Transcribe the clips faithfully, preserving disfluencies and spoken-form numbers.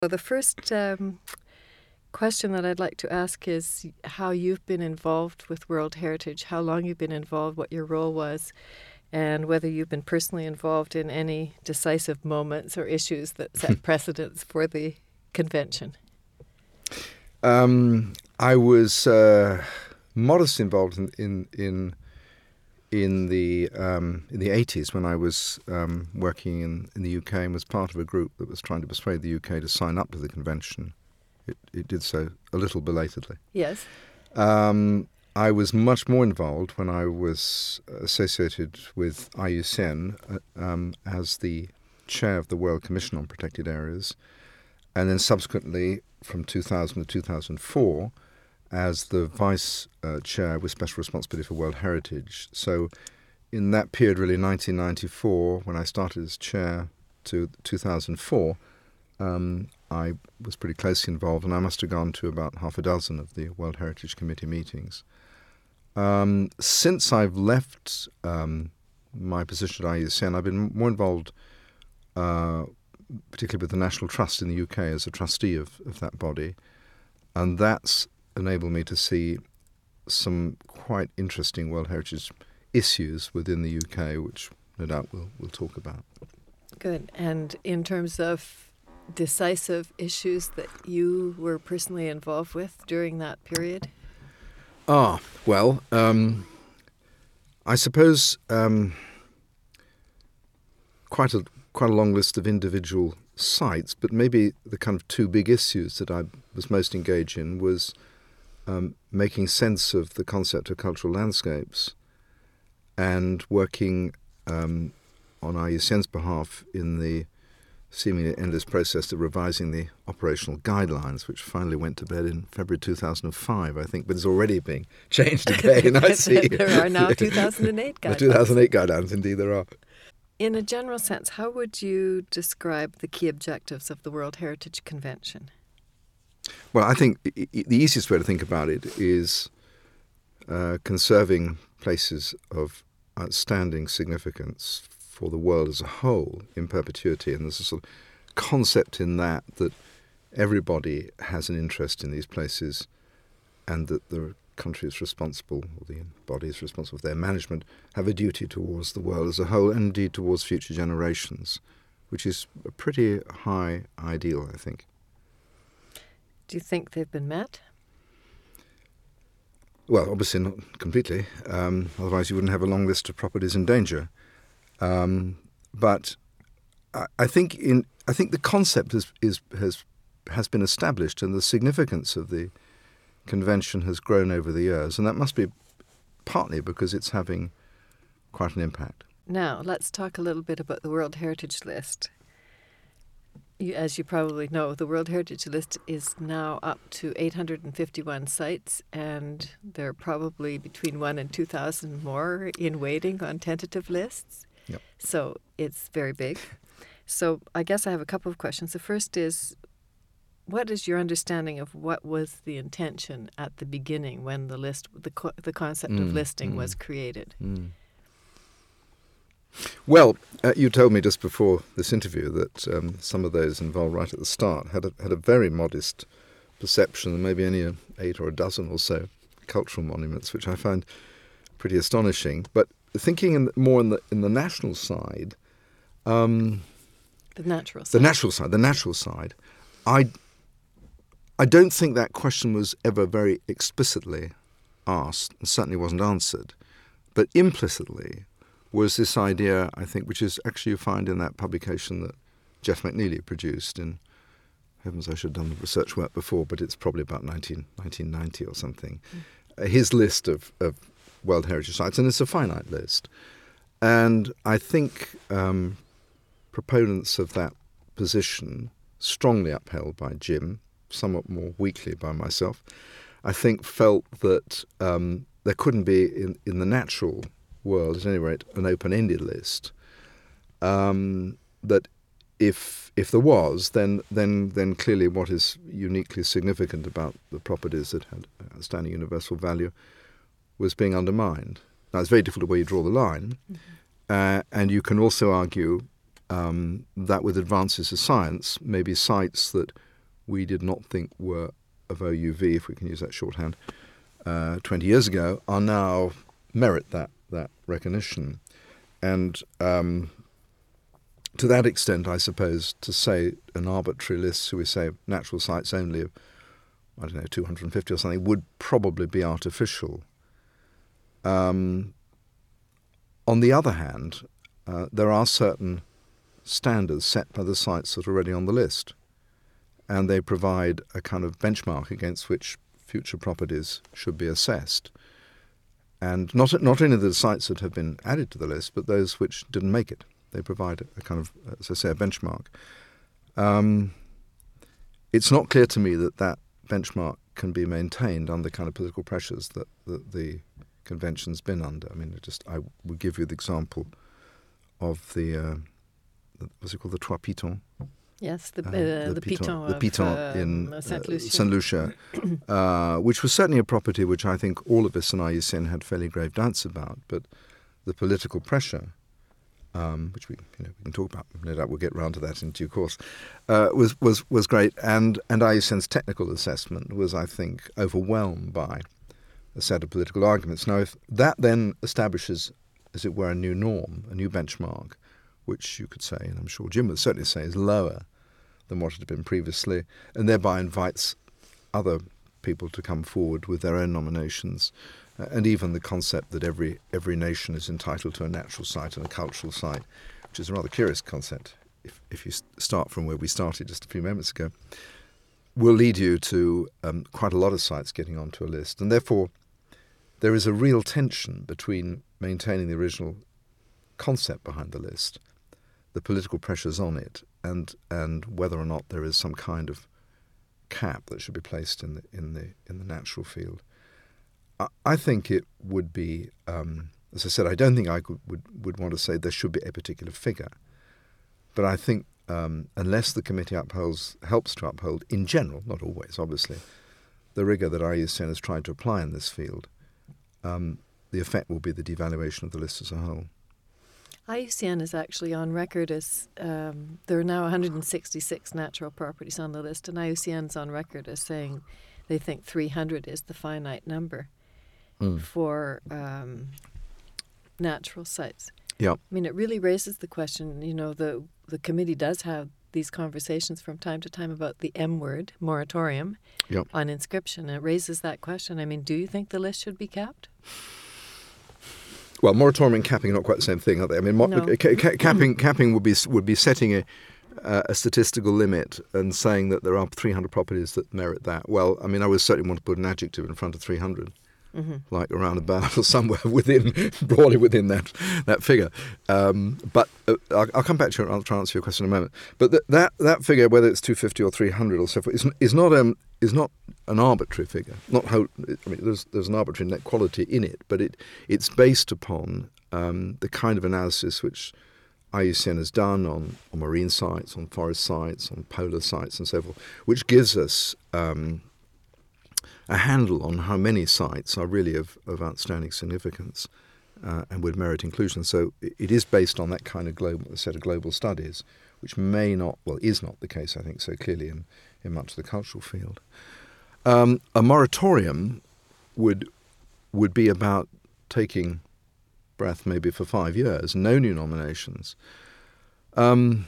So the first um, question that I'd like to ask is how you've been involved with World Heritage, how long you've been involved, what your role was, and whether you've been personally involved in any decisive moments or issues that set precedents for the convention. Um, I was uh, modestly involved in in in, in the um, in the eighties when I was um, working in, in the U K and was part of a group that was trying to persuade the U K to sign up to the convention. It, it did so a little belatedly. Yes. Um, I was much more involved when I was associated with I U C N uh, um, as the chair of the World Commission on Protected Areas, and then subsequently from two thousand to two thousand four as the vice uh, chair with special responsibility for World Heritage. So in that period, really nineteen ninety-four, when I started as chair to two thousand four, um, I was pretty closely involved, and I must have gone to about half a dozen of the World Heritage Committee meetings. Um, since I've left um, my position at I U C N, I've been more involved uh, particularly with the National Trust in the U K as a trustee of, of that body, and that's enabled me to see some quite interesting World Heritage issues within the U K, which no doubt we'll, we'll talk about. Good. And in terms of decisive issues that you were personally involved with during that period? Ah, well, um, I suppose um, quite a quite a long list of individual sites, but maybe the kind of two big issues that I was most engaged in was um, making sense of the concept of cultural landscapes and working um, on I U C N's behalf in the seemingly endless process of revising the operational guidelines, which finally went to bed in February two thousand five, I think, but is already being changed again, I see. There are now two thousand eight guidelines. The two thousand eight guidelines, indeed there are. In a general sense, how would you describe the key objectives of the World Heritage Convention? Well, I think the easiest way to think about it is uh, conserving places of outstanding significance for the world as a whole in perpetuity. And there's a sort of concept in that that everybody has an interest in these places and that the country is responsible, or the bodies responsible for their management, have a duty towards the world as a whole and indeed towards future generations, which is a pretty high ideal, I think. Do you think they've been met? Well, obviously not completely. Um, otherwise you wouldn't have a long list of properties in danger. Um, but I, I think in I think the concept is, is has has been established, and the significance of the convention has grown over the years, and that must be partly because it's having quite an impact. Now, let's talk a little bit about the World Heritage List. You, as you probably know, the World Heritage List is now up to eight hundred fifty-one sites, and there are probably between one and two thousand more in waiting on tentative lists. Yep. So it's very big. So I guess I have a couple of questions. The first is, what is your understanding of what was the intention at the beginning when the list, the co- the concept Mm, of listing mm, was created? Mm. Well, uh, you told me just before this interview that um, some of those involved right at the start had a, had a very modest perception, maybe only a, eight or a dozen or so cultural monuments, which I find pretty astonishing. But thinking in, more in the in the national side, um, The natural side. the natural side, the natural side, I. I don't think that question was ever very explicitly asked, and certainly wasn't answered. But implicitly was this idea, I think, which is actually you find in that publication that Jeff McNeely produced in, heavens, I should have done the research work before, but it's probably about nineteen, nineteen ninety or something, mm. uh, his list of, of World Heritage Sites, and it's a finite list. And I think um, proponents of that position, strongly upheld by Jim, somewhat more weakly by myself, I think felt that um, there couldn't be, in, in the natural world, at any rate, an open-ended list. Um, that if if there was, then then then clearly what is uniquely significant about the properties that had outstanding universal value was being undermined. Now, it's very difficult where you draw the line, mm-hmm. uh, and you can also argue um, that with advances of science, maybe sites that we did not think were of O U V, if we can use that shorthand, uh, twenty years ago, are now merit that that recognition. And um, to that extent, I suppose, to say an arbitrary list, so we say natural sites only of, I don't know, two hundred fifty or something, would probably be artificial. Um, on the other hand, uh, there are certain standards set by the sites that are already on the list, and they provide a kind of benchmark against which future properties should be assessed. And not not only the sites that have been added to the list, but those which didn't make it. They provide a kind of, as I say, a benchmark. Um, it's not clear to me that that benchmark can be maintained under the kind of political pressures that, that the convention's been under. I mean, it just I would give you the example of the, uh, the what's it called, the Trois Pitons. Yes, the, uh, uh, the, the Piton, the Piton of, in uh, Saint uh, Lucia. Saint Lucia, uh, which was certainly a property which I think all of us in I U C N had fairly grave doubts about, but the political pressure, um, which we you know we can talk about, no doubt we'll get round to that in due course, uh, was was was great, and and I U C N's technical assessment was, I think, overwhelmed by a set of political arguments. Now, if that then establishes, as it were, a new norm, a new benchmark, which you could say, and I'm sure Jim would certainly say, is lower than what had been previously, and thereby invites other people to come forward with their own nominations, uh, and even the concept that every every nation is entitled to a natural site and a cultural site, which is a rather curious concept, if, if you start from where we started just a few moments ago, will lead you to um, quite a lot of sites getting onto a list. And therefore, there is a real tension between maintaining the original concept behind the list, the political pressures on it, and and whether or not there is some kind of cap that should be placed in the in the in the natural field. I, I think it would be, um, as I said, I don't think I could, would would want to say there should be a particular figure, but I think um, unless the committee upholds helps to uphold, in general, not always, obviously, the rigour that I U C N has tried to apply in this field, um, the effect will be the devaluation of the list as a whole. I U C N is actually on record as um, there are now one hundred sixty-six natural properties on the list, and I U C N is on record as saying they think three hundred is the finite number mm. for um, natural sites. Yeah, I mean, it really raises the question. You know, the the committee does have these conversations from time to time about the M word, moratorium, yep. on inscription. And it raises that question. I mean, do you think the list should be capped? Well, moratorium and capping are not quite the same thing, are they? I mean, mo- no. ca- ca- capping capping would be would be setting a, uh, a statistical limit and saying that there are three hundred properties that merit that. Well, I mean, I would certainly want to put an adjective in front of three hundred, mm-hmm. like around about or somewhere within, broadly within that that figure. Um, but uh, I'll, I'll come back to you and I'll try and answer your question in a moment. But th- that that figure, whether it's two hundred fifty or three hundred or so forth, is, is not um is not an arbitrary figure. Not whole, I mean, there's there's an arbitrary net quality in it, but it it's based upon um, the kind of analysis which I U C N has done on, on marine sites, on forest sites, on polar sites, and so forth, which gives us um, a handle on how many sites are really of, of outstanding significance uh, and would merit inclusion. So it, it is based on that kind of global set of global studies, which may not, well, is not the case, I think, so clearly in, in much of the cultural field. Um, a moratorium would would be about taking breath maybe for five years, no new nominations. Um,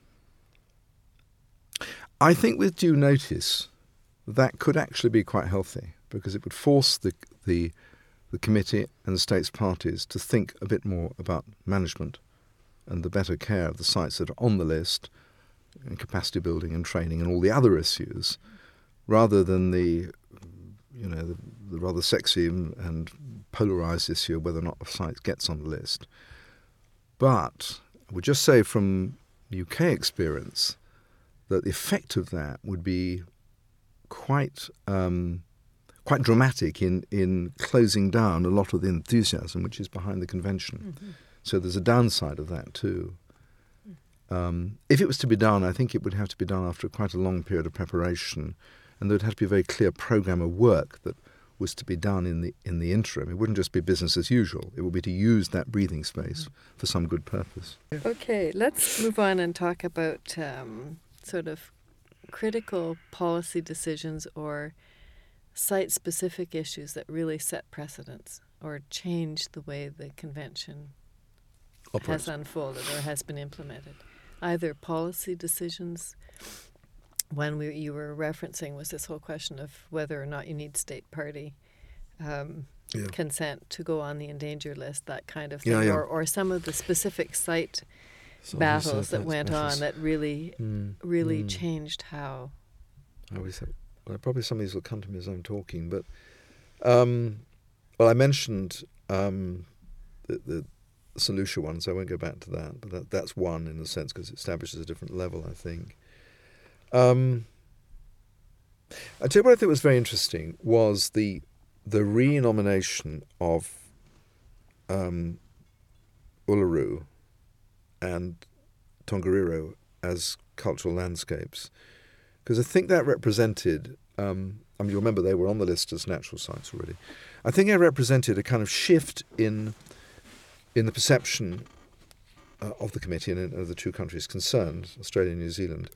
I think with due notice, that could actually be quite healthy, because it would force the the, the committee and the states parties to think a bit more about management and the better care of the sites that are on the list, and capacity building and training and all the other issues, rather than the, you know, the, the rather sexy and polarised issue of whether or not a site gets on the list. But I would just say from U K experience that the effect of that would be quite um, quite dramatic in, in closing down a lot of the enthusiasm which is behind the convention. Mm-hmm. So there's a downside of that too. Um, if it was to be done, I think it would have to be done after quite a long period of preparation, and there would have to be a very clear programme of work that was to be done in the in the interim. It wouldn't just be business as usual. It would be to use that breathing space for some good purpose. Okay, let's move on and talk about um, sort of critical policy decisions or site-specific issues that really set precedents or change the way the convention Operates. has unfolded or has been implemented? Either policy decisions, when we, you were referencing was this whole question of whether or not you need state party um, Yeah. consent to go on the endangered list, that kind of thing, Yeah, yeah. Or, or some of the specific site So battles said that went battles. on that really, Mm, really mm. changed how. I always have, well, probably some of these will come to me as I'm talking, but um, well, I mentioned um, the, the Solution one, so I won't go back to that, but that, that's one in a sense because it establishes a different level, I think. Um, I tell you what I think was very interesting was the the re-nomination of um, Uluru and Tongariro as cultural landscapes, because I think that represented, um, I mean, you remember they were on the list as natural sites already. I think it represented a kind of shift in in the perception uh, of the committee and of the two countries concerned, Australia and New Zealand,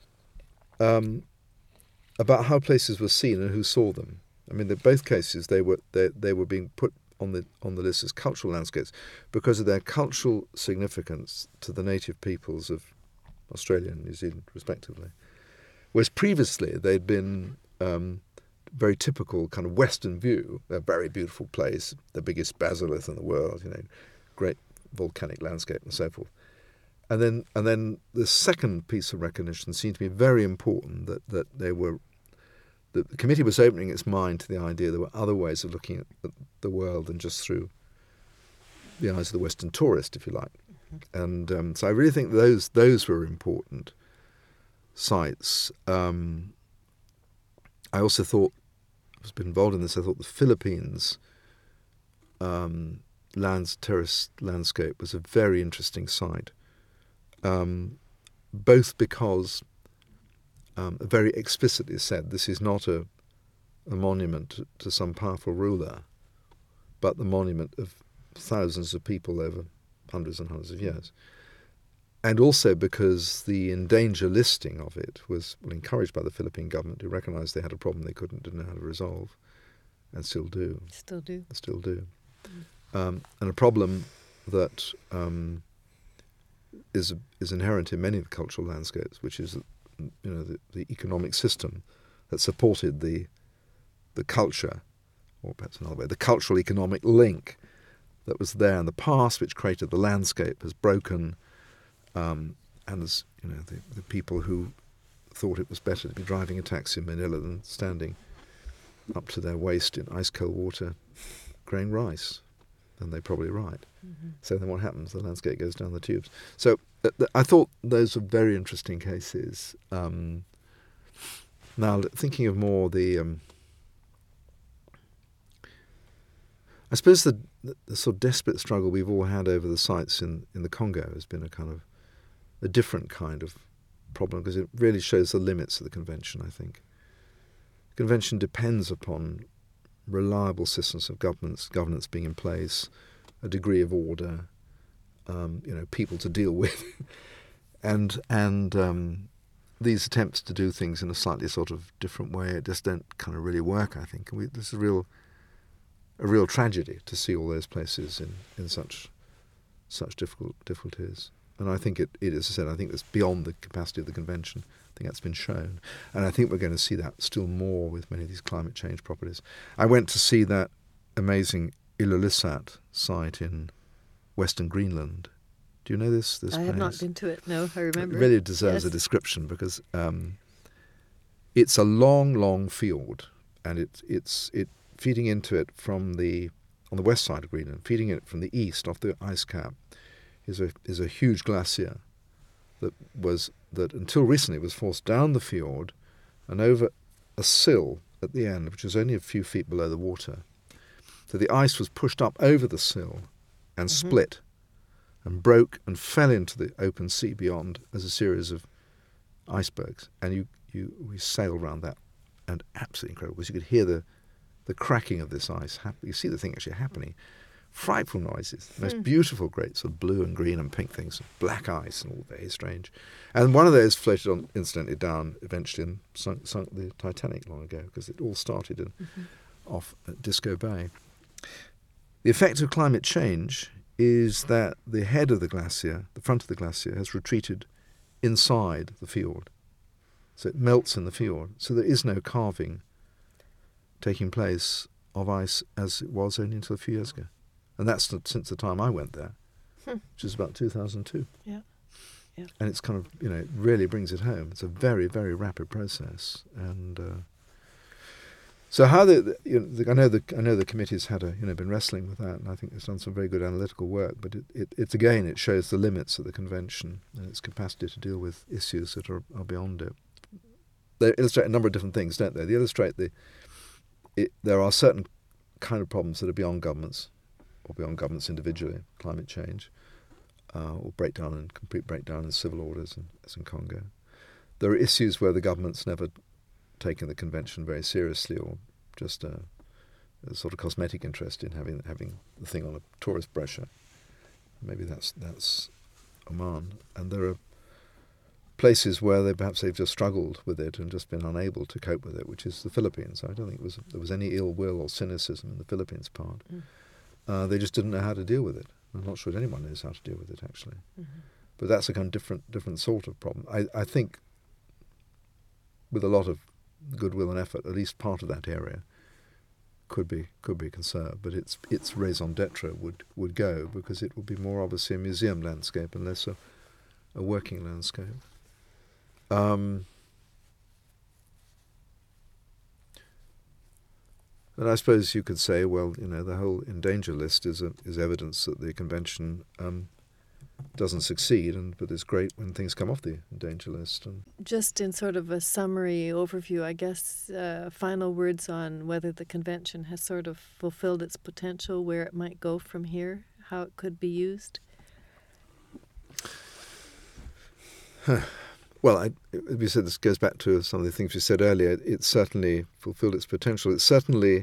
um, about how places were seen and who saw them. I mean, in both cases, they were they, they were being put on the on the list as cultural landscapes because of their cultural significance to the native peoples of Australia and New Zealand, respectively. Whereas previously they'd been um, very typical kind of Western view, a very beautiful place, the biggest basilith in the world, you know, great volcanic landscape and so forth. And then and then the second piece of recognition seemed to be very important, that, that they were the committee was opening its mind to the idea there were other ways of looking at the world than just through the eyes of the Western tourist, if you like. Mm-hmm. And um, so I really think those those were important sites. Um, I also thought, I was a bit involved in this, I thought the Philippines um, lands, terrace landscape was a very interesting site, um, both because Um, very explicitly said this is not a, a monument to, to some powerful ruler, but the monument of thousands of people over hundreds and hundreds of years. And also because the in-danger listing of it was well, encouraged by the Philippine government, who recognised they had a problem they couldn't didn't know how to resolve, and still do. Still do. Still do. Mm. Um, and a problem that um, is is inherent in many of the cultural landscapes, which is you know, the, the economic system that supported the the culture, or perhaps another way, the cultural economic link that was there in the past, which created the landscape, has broken, um, and as you know, the, the people who thought it was better to be driving a taxi in Manila than standing up to their waist in ice cold water growing rice, then they're probably right. Mm-hmm. So then what happens? The landscape goes down the tubes. So uh, th- I thought those were very interesting cases. Um, now, thinking of more the, um, I suppose the, the, the sort of desperate struggle we've all had over the sites in, in the Congo has been a kind of a different kind of problem, because it really shows the limits of the convention, I think. The convention depends upon reliable systems of governance, governance being in place, a degree of order, um, you know, people to deal with, and and um, these attempts to do things in a slightly sort of different way just don't kind of really work, I think. And we, this is a real a real tragedy to see all those places in, in such such difficult difficulties. And I think it, it, as I said, I think it's beyond the capacity of the convention. I think that's been shown. And I think we're going to see that still more with many of these climate change properties. I went to see that amazing Ilulissat site in Western Greenland. Do you know this, this I place? have not been to it, no, I remember. It really deserves yes. a description, because um, it's a long, long fjord, and it, it's it feeding into it from the, on the west side of Greenland, feeding it from the east off the ice cap, is a is a huge glacier that was that until recently was forced down the fjord and over a sill at the end, which was only a few feet below the water. So the ice was pushed up over the sill and mm-hmm. split and broke and fell into the open sea beyond as a series of icebergs. And you, you we sailed around that, and absolutely incredible, because you could hear the the cracking of this ice. You see the thing actually happening frightful noises, the most Hmm. beautiful, great sort of blue and green and pink things, black ice and all very strange. And one of those floated on, incidentally, down eventually and sunk, sunk the Titanic long ago, because it all started in, Mm-hmm. off at Disco Bay. The effect of climate change is that the head of the glacier, the front of the glacier, has retreated inside the fjord. So it melts in the fjord. So there is no carving taking place of ice as it was only until a few years ago. And that's the, since the time I went there, Hmm. which is about two thousand two. Yeah. Yeah. And it's kind of, you know, it really brings it home. It's a very, very rapid process. And uh, so how the, the, you know, the I know the I know the committee's had a you know been wrestling with that, and I think it's done some very good analytical work. But it, it it's again it shows the limits of the convention and its capacity to deal with issues that are, are beyond it. They illustrate a number of different things, don't they? They illustrate the it, there are certain kind of problems that are beyond governments or beyond governments individually, climate change, uh, or breakdown and complete breakdown in civil orders, in, as in Congo. There are issues where the government's never taken the convention very seriously, or just a, a sort of cosmetic interest in having having the thing on a tourist brochure. Maybe that's that's Oman, and there are places where they perhaps they've just struggled with it and just been unable to cope with it, which is the Philippines. I don't think it was, there was any ill will or cynicism in the Philippines part. Mm. Uh, they just didn't know how to deal with it. I'm not sure anyone knows how to deal with it, actually. Mm-hmm. But that's a kind of different different sort of problem. I, I think with a lot of goodwill and effort, at least part of that area could be could be conserved, but its its raison d'etre would, would go, because it would be more obviously a museum landscape and less a, a working landscape. Um, and I suppose you could say, well, you know, the whole in danger list is a, is evidence that the convention um, doesn't succeed, and but it's great when things come off the in danger list. And Just in sort of a summary overview, I guess, uh, final words on whether the convention has sort of fulfilled its potential, where it might go from here, how it could be used. Well, I, as we said, this goes back to some of the things we said earlier. It certainly fulfilled its potential. It certainly,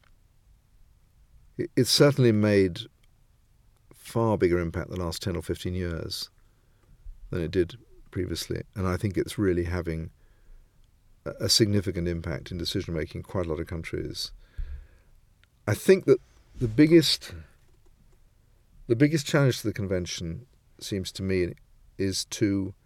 it, it's certainly made far bigger impact the last ten or fifteen years than it did previously, and I think it's really having a, a significant impact in decision making in quite a lot of countries. I think that the biggest, the biggest challenge to the convention, seems to me, is to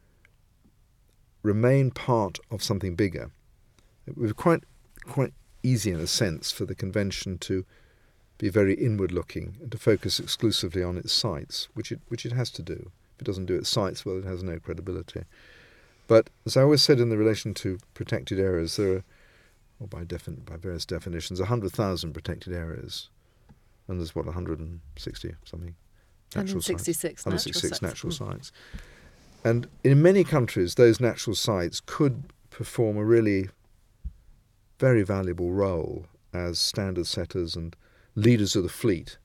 remain part of something bigger. It was quite quite easy in a sense for the convention to be very inward-looking and to focus exclusively on its sites, which it which it has to do. If it doesn't do its sites, well, it has no credibility. But as I always said in the relation to protected areas, there are, well, by defin- by various definitions, one hundred thousand protected areas, and there's what one hundred sixty something natural sites. one hundred sixty-six natural one hundred sixty-six sites. natural Mm. sites. And in many countries, those natural sites could perform a really very valuable role as standard setters and leaders of the fleet.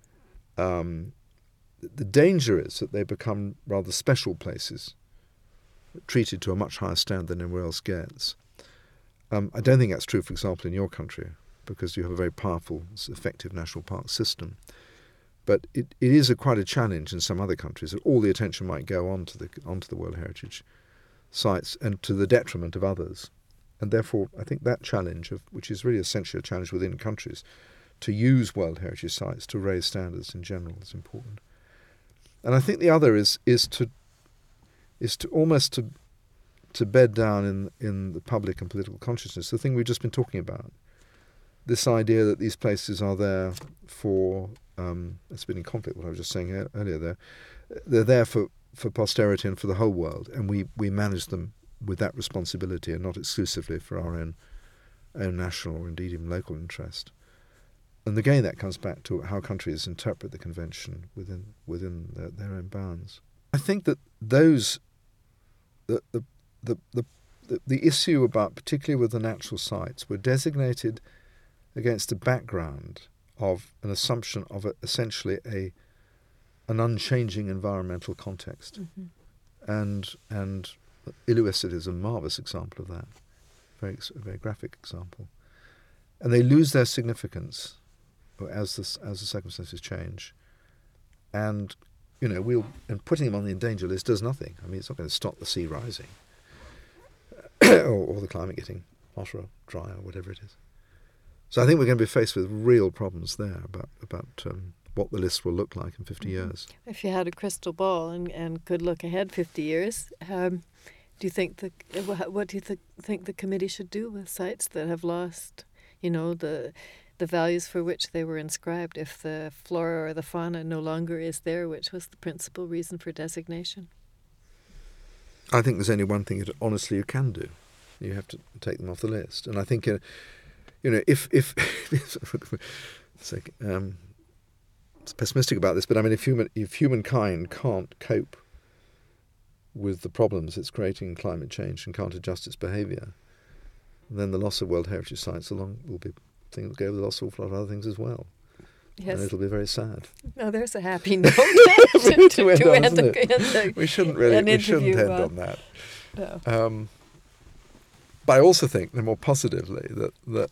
Um, the danger is that they become rather special places, treated to a much higher standard than anywhere else gets. Um, I don't think that's true, for example, in your country, because you have a very powerful, effective national park system. But it, it is a quite a challenge in some other countries that all the attention might go on to the onto the World Heritage sites and to the detriment of others. And therefore, I think that challenge, of which is really essentially a challenge within countries, to use World Heritage sites to raise standards in general is important. And I think the other is is to is to almost to to bed down in in the public and political consciousness the thing we've just been talking about. This idea that these places are there for, um, it's been in conflict with what I was just saying earlier there, they're there for, for posterity and for the whole world, and we, we manage them with that responsibility and not exclusively for our own own national or indeed even local interest. And again, that comes back to how countries interpret the convention within within their, their own bounds. I think that those, the the, the the the the issue about, particularly with the natural sites, were designated against a background of an assumption of a, essentially a an unchanging environmental context. Mm-hmm. And and Iloiset is a marvellous example of that, very a very graphic example. And they lose their significance as the as the circumstances change, and you know we'll and putting them on the endanger list does nothing. I mean, it's not going to stop the sea rising or, or the climate getting hotter or drier or whatever it is. So I think we're going to be faced with real problems there about about um, what the list will look like in fifty Mm-hmm. years. If you had a crystal ball and, and could look ahead fifty years, um, do you think the wha- what do you th- think the committee should do with sites that have lost, you know, the the values for which they were inscribed? If the flora or the fauna no longer is there, which was the principal reason for designation? I think there's only one thing that honestly you can do. You have to take them off the list. And I think, uh, you know, if if it's, like, um, it's pessimistic about this, but I mean, if human if humankind can't cope with the problems it's creating in climate change and can't adjust its behaviour, then the loss of World Heritage Sites along will be things that go with the loss of awful lot of other things as well. Yes. And it'll be very sad. No, there's a happy note to, to, To end to on, end isn't the- it? end the- We shouldn't really. an We shouldn't interview, end uh, on that. no. Um, but I also think, more positively, that that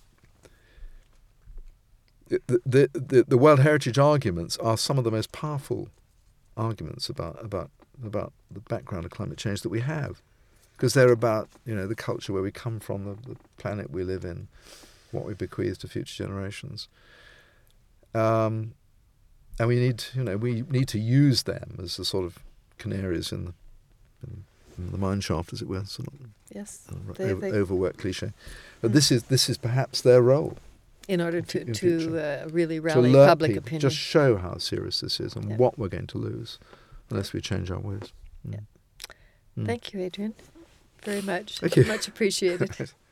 the, the the the World Heritage arguments are some of the most powerful arguments about about about the background of climate change that we have, because they're about, you know, the culture where we come from, the, the planet we live in, what we bequeath to future generations. Um, and we need, you know, we need to use them as the sort of canaries in the in, in the mine shaft, as it were. Sort of Yes. uh, They- over, they- overworked cliche, but Mm. this is this is perhaps their role, In order in to, fu- in to future. uh, really to rally alert public people, opinion. just show how serious this is and Yeah. what we're going to lose unless we change our ways. Mm. Yeah. Mm. Thank you, Adrian, very much. Thank you. Much appreciated.